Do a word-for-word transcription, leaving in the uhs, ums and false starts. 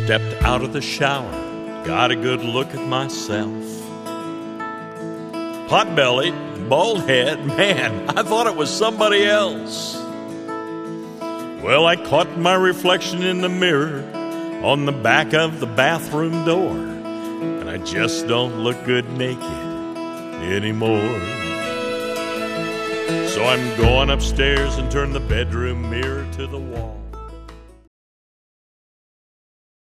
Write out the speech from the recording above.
Stepped out of the shower, got a good look at myself. Pot-bellied, bald head, man, I thought it was somebody else. Well, I caught my reflection in the mirror on the back of the bathroom door, and I just don't look good naked anymore. So I'm going upstairs and turn the bedroom mirror to the wall.